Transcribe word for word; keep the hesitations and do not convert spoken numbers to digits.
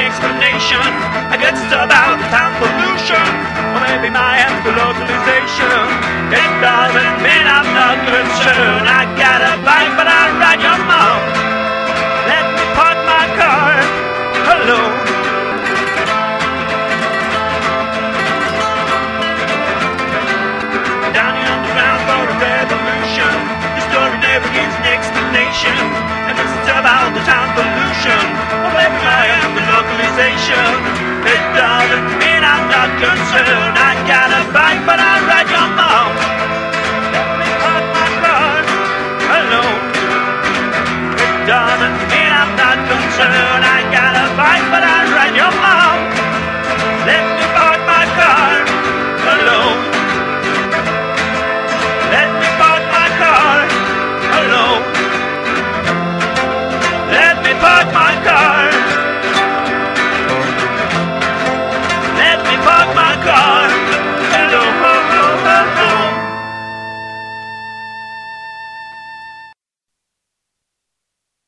explanation. I guess it's about the town pollution, or maybe my ample localization. It doesn't mean I'm not concerned. I got a bike, but I ride your mom. Let me park my car alone. Down the underground for a revolution. The story never gives an explanation. And this is about the town pollution, or maybe I am the localization. It doesn't mean I'm not concerned. I got a bike, but I ride your mom. Let me park my car alone. It doesn't mean I'm not concerned.